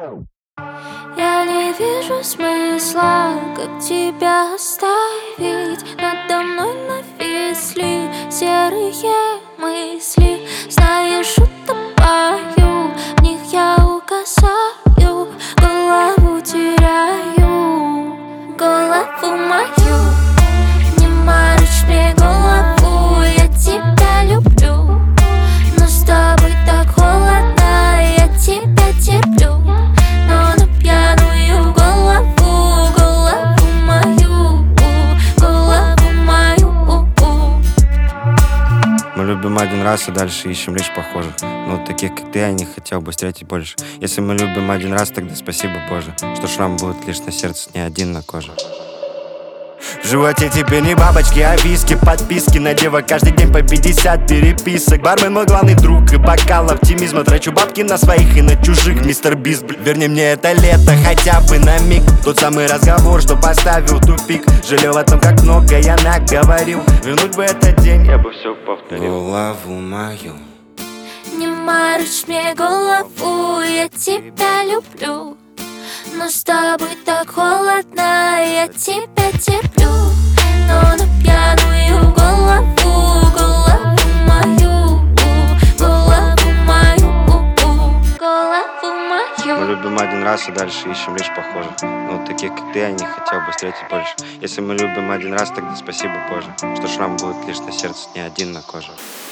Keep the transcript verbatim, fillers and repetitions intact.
Я не вижу смысла, как тебя оставить. Надо мной нависли серые мысли. Знаешь, утопаю, в них я угасаю, голову теряю, голову мою. Не морочь мне голову, я тебя люблю, но с тобой так холодно, я тебя терплю. Но на пьяную голову, голову мою, голову мою. Мы любим один раз и дальше ищем лишь похожих. Но таких, как ты, я не хотел бы встретить больше. Если мы любим один раз, тогда спасибо, Боже, что шрам будет лишь на сердце, не один на коже. В животе теперь не бабочки, а виски. Подписки на девок каждый день по пятьдесят переписок. Бармен мой главный друг и бокал оптимизма. Трачу бабки на своих и на чужих, мистер Бист. Верни мне это лето хотя бы на миг. Тот самый разговор, что поставил в тупик. Жалел о том, как много я наговорил. Вернуть бы этот день, я бы все повторил. Голову мою. Не морочь мне голову, я тебя люблю, но с тобой так холодно, я тебя терплю. Но на пьяную голову, голову мою, голову мою, голову Мы мою. любим один раз и дальше ищем лишь похожих. Но таких, как ты, я не хотел бы встретить больше. Если мы любим один раз, тогда спасибо, Боже, что шрам будет лишь на сердце, не один на коже.